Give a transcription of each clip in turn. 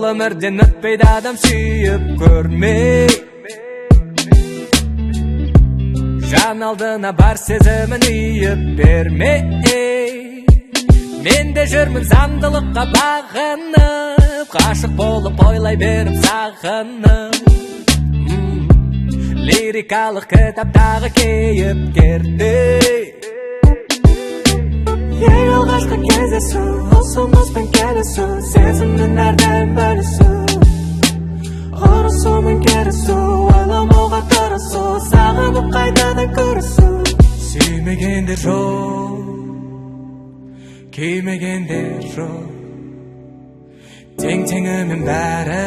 Бұл өмірден өтпейді адам сүйіп көрмей. Жан алдына бар сезімін үйіп бермей. Мен де жүрмін заңдылыққа бағынып, ғашық болып ойлай беріп сағынып. Лирикалық кітаптағы кейіпкердей. Ең алғашқы кездесу, осымызбен келісу, сезімнің әрдайым бөлісу. Ұрысу мен керісу, ойламауға тырысу, сағынып қайтадан көрісу. Сүймегендер жоқ, күймегендер жоқ, тең-теңімен бәрі.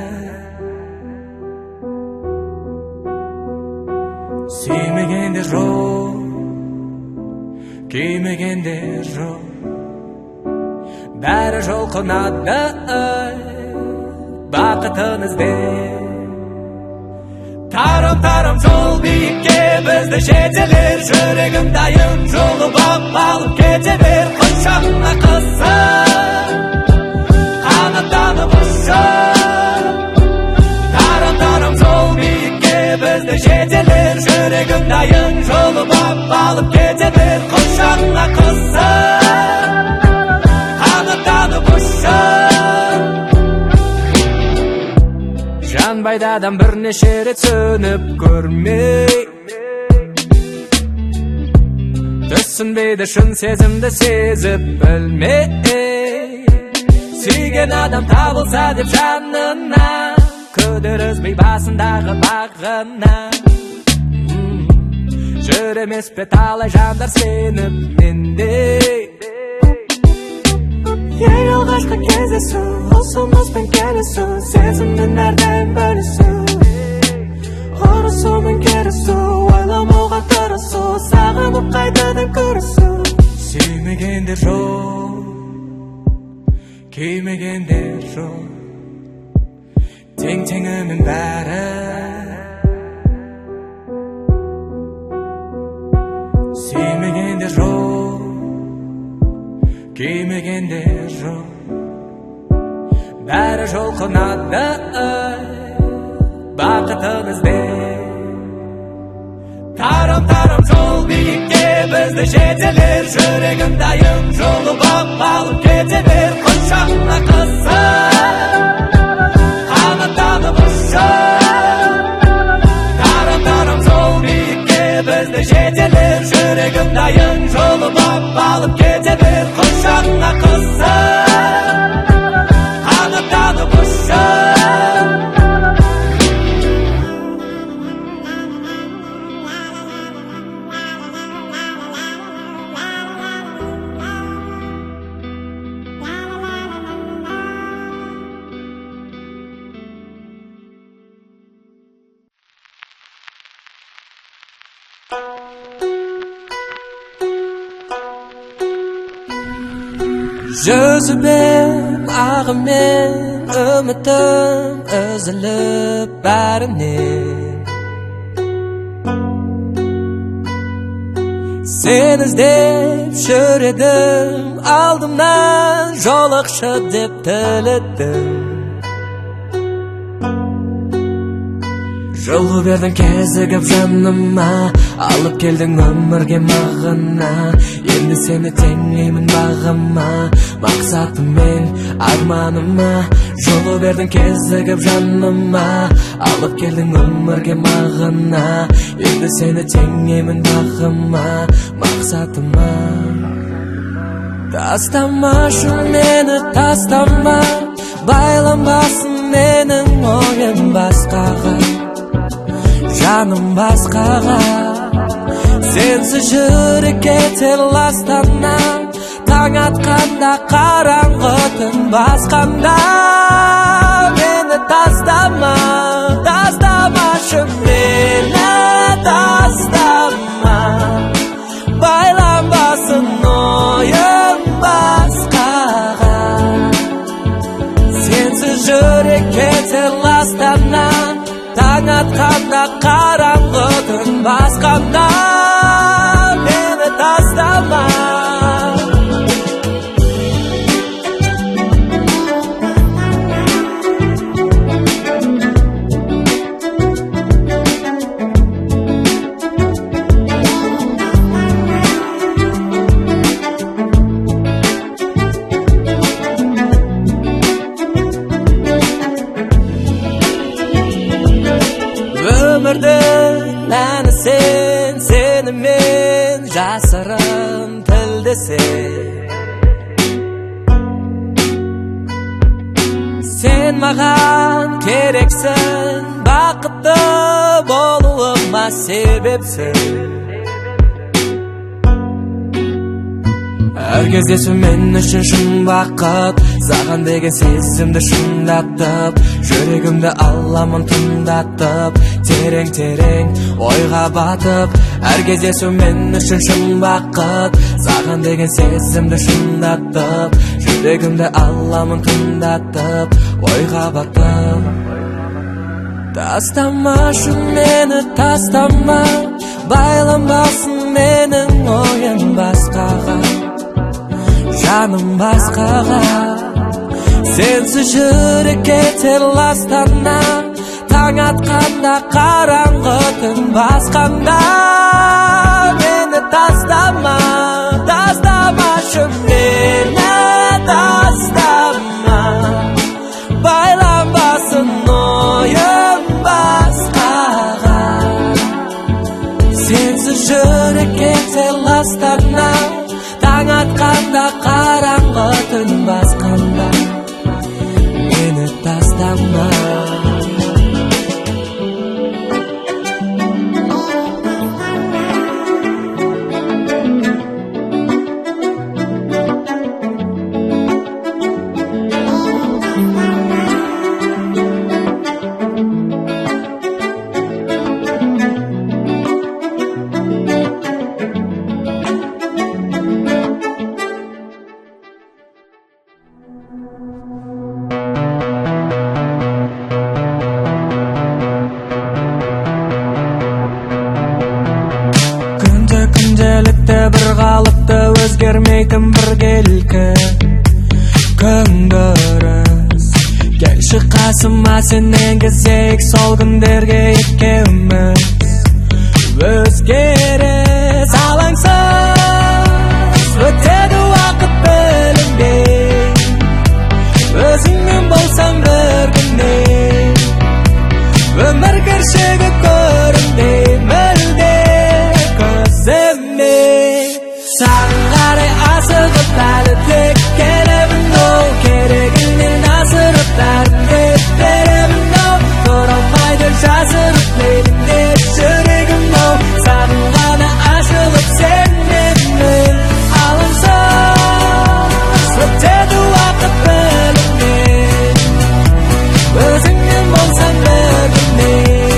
Сүймегендер жоқ, күймегендер жоқ, бәрі жұлқынады бақытын іздеп. Тарам-тарам жол биікке бізді жетелер, жүрегім дайын жұлып алып кете бер. Құшағыңа қысып, қанаттанып ұшып. Тарам-тарам жол биікке бізді жетелер, жүрегім дайын жұлып алып кете бер. Құшағыңа қысып, қанаттанып ұшып. Жанбайды адам бірнеше рет сөніп көрмей. Түсінбейді шын сезімді сезіп білмей. Сүйген адам табылса деп жанына, көдір үзбей басындағы бағына. Жүр емес пе талай жандар сеніп мендей. Ең алғашқы кездесу, осымызбен келісу, сезімнің әрдайым бөлісу. Ұрысу мен керісу, ойламауға тырысу, сағынып қайтадан көрісу. Сүймегендер жоқ, күймегендер жоқ, тең-теңімен бәрі. Сүймегендер жоқ, күймегендер жоқ, бәрі жұлқынады бақытын іздеп. Тарам-тарам жол биікке бізді жетелер, жүрегім дайын жұлып алып кете бер. Құшағыңа қысып, қанаттанып ұшып. Тарам-тарам жол биікке бізді жетелер, жүрегім дайын жұлып алып кете бер. Құшағыңа қысып, қанаттанып ұшып. Жүзімен ағымен үмітім үзіліп бәрінен. Сен іздеп жүр едім, алдымнан жолықшы деп тіледім. Жолу бердің кезігіп жаныма, алып келдің өмірге мағына. Енді сені теңеймін бағыма, мақсатым мен арманыма. Жолу бердің кезігіп жаныма, алып келдің өмірге мағына. Енді сені теңеймін бағыма, мақсатыма. Тастамашы мені, тастама, байланбасын менің ойым басқаға, жаным басқаға. Сенсіз жүрек кетер ластанам, таң атқанда қараңғы түн басқанда. Мені тастама, тастамашы мені, тастама, байланбасын ойым басқаға. Сенсіз жүрек кетер ластанам, таң атқанда қараңғы түн басқанда. Мені тастама. dese sen magan kereksin, baqıtlı boluguma sebepsin. Herkes yesin men üçün şun vaqt, sağan degen sezimdi şundatıp, yüregimde allamın tındatıp, tereng oyga batıp. Herkes yesin men üçün şun vaqt, sağan degen sezimdi şundatıp, yüregimde allamın tındatıp, oyga batıp. Tastama şu meni tastama, baylanmasın menin oyun başqaga, canım başqaga. Sensiz yürek keter lastana, taң atqanda qarаңғы түн басқанда. Meni tastama, tastama şu meni tastama, baylanmasın oyun başqaga. Sensiz yürek keter lastana, taң atqanda qarаңғы түн басқанда. Meni tastama. Күнделікті бір қалыпты, өзгермейтін біргелкі күндеріс. Келші қасыма сен енгізейік сол күндерге екеуміз. Өзгеріс алаңсыз өтеді уақыт білінбей, өзіңмен болсаң бір күнде өмір кершегі көрінбей. Мүлде көзіме саған қарай асығып әлі тек келемін, ол керегіңнен асырып бәрін деп беремін. Тұра алмайды жазырып мейліңде жүрегім, саған ғана ашылып сенемін. Алаңсыз өтеді уақыт білінбей, өзіңмен болсаң бір күнде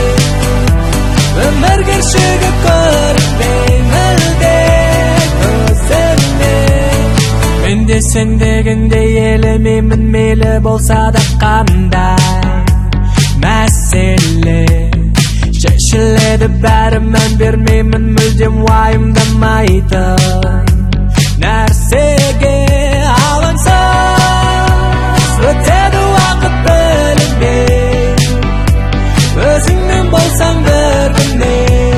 өмір кершегі көрінбей. Мүлде көзіме мен де сен дегендей елемеймін, мейлі болса да қандай мәселе шешіледі бәрі. Мән бермеймін мүлдем уайымдамайтын нәрсеге. Алаңсыз өтеді уақыт білінбей, өзіңмен болсаң бір күнде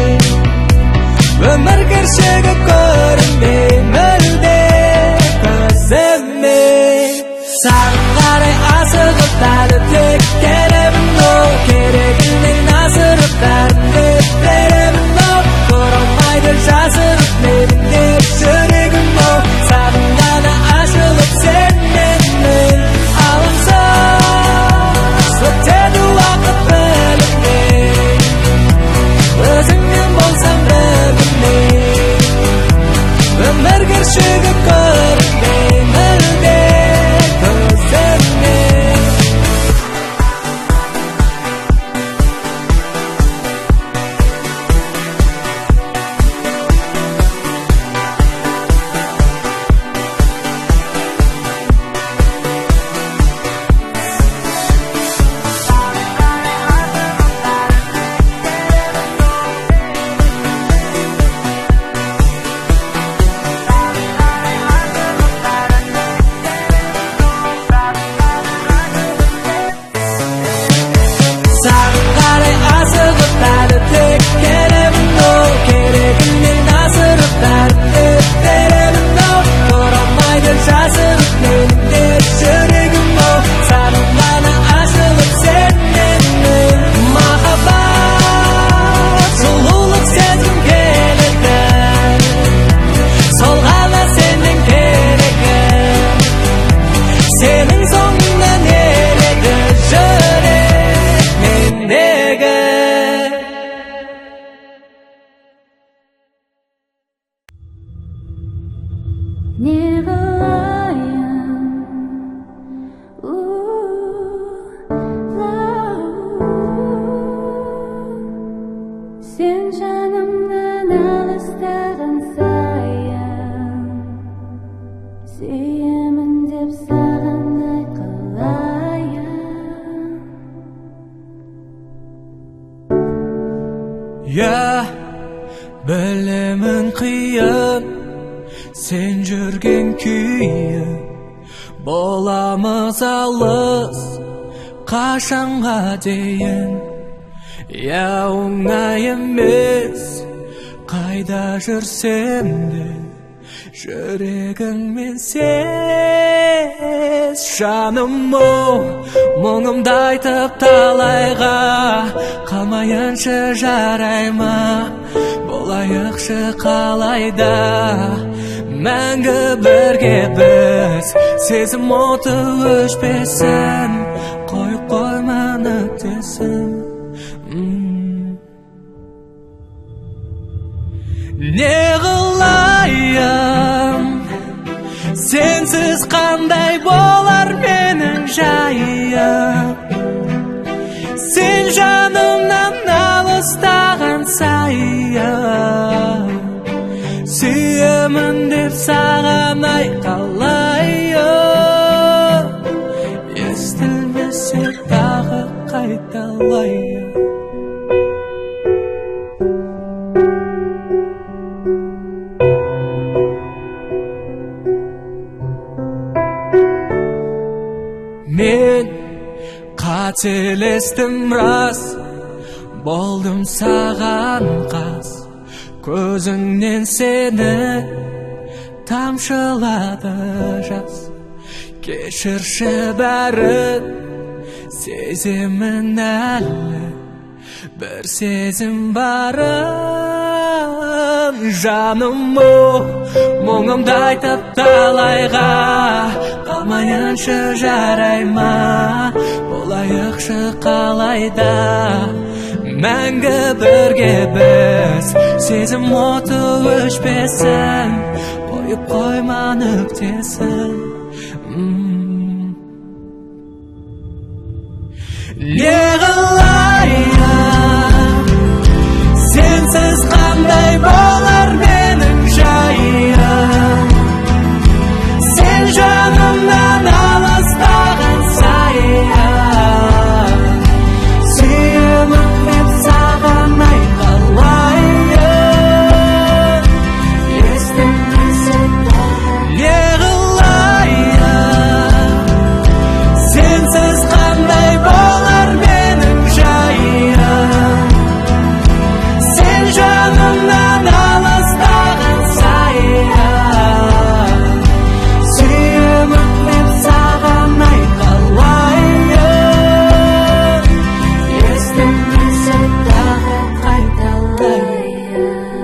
өмір кершегі көрінбей. Мүлде көзіме саған қарай асығып әлі тек келемін, ол керегіңнен асырып бәрін деп беремін. Тұра алмайды жазырып мейлің деп жүрегім, саған ғана Ya білемін қиын сен жүрген күйі боламыз алыс қашанға дейін Я оңай емес қайда жүрсем де жүрегіңмен сез жаным-ау мұңымды айтып талайға қалмайыншы жарай ма болайықшы қалайда мәңгі бірге біз сезім оты өшпесін қойма нүктесін не қылайын сенсіз қандай болар менің жайым сен жанымнан алыстаған сайын сүйемін деп саған айталайын естілмесе тағы қайталайын Мен қателестім рас болдым саған қас көзіңнен сені тамшылады жас кешірші бәрін сеземін әлі бір сезім барын жаным-ау мұңымды айтып талайға қалмайыншы жарай ма болайықшы қалайда мәңгі бірге біз сезім оты өшпесін қойып қойма нүктесін не қылайын сенсіз қандай болар менің жайым сен жанымнан алыстаған сайын сүйемін деп саған айталайын естімесе не қылайын сенсіз қандай болар менің жайым сен жанымнан алыстаған сайын сүйемін деп саған айталайын естімесе тағы қайталайын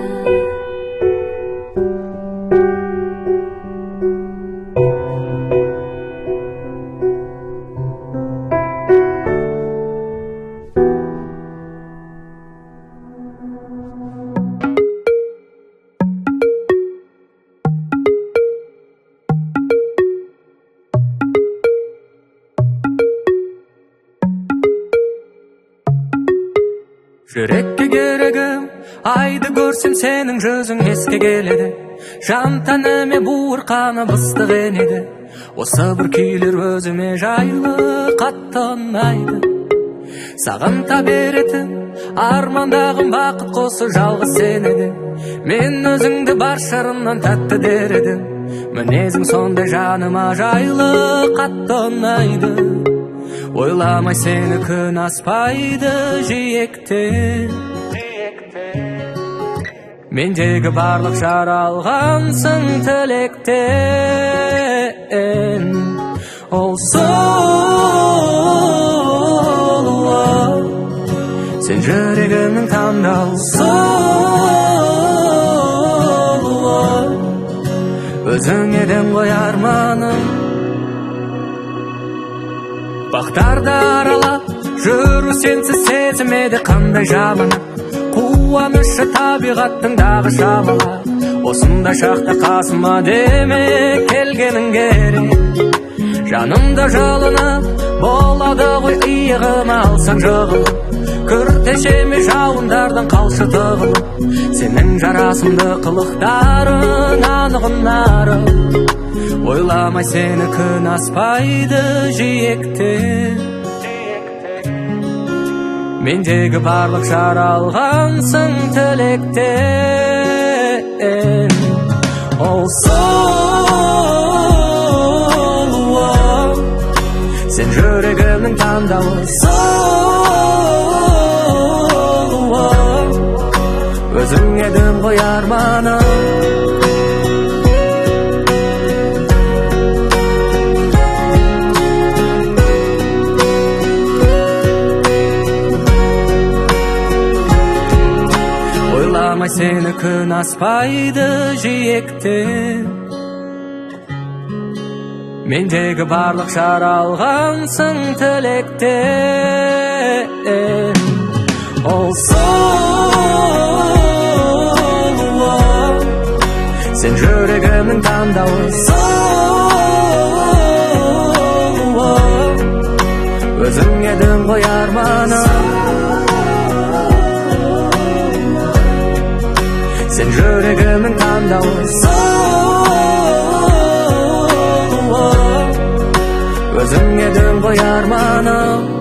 Жүрекке керегім айды көрсем сенің жүзің еске келеді жан тәніме буырқанып ыстық енеді осы бір күйлер өзіме жайлы қатты ұнайды саған беретін армандағым бақыт қосы жалғыз сен едің мен өзіңді бар шырымнан тәтті дер едім мінезің сондай жаныма жайлы қатты ұнайды ойламай сені күн аспайды жиектен мендегі барлық жаралғансың тілектен ол сұлу сен жүрегімнің таңдау сұлу өзің едің ғой арманым бақтарды аралап жүру сенсіз сезімеді қандай жаман қуанышы табиғаттың дағы шамала осындай шақта қасыма деме келгенің керек жанымда жалынып болады ғой иығыма алсаң жығылып күртешеме жауындардан қалшы тығылып сенің жарасымды қылықтарың анық ұнарым ойламай сені күн аспайды жиектен Mendегі барлық жаралғансың тілектен. Ол сұлуым, сен жүрегімнің таңдауы. Сұлуым, өзің едің ғой арманым. Ойламай сені күн аспайды жиектен. Мендегі барлық жаралғансың тілектен. Ол сұлуым, сен жүрегімнің таңдауы. Сұлуым, өзің едің ғой арманым. Сен жүрегімнің таңдауы. Сұлуым, өзің едің ғой арманым.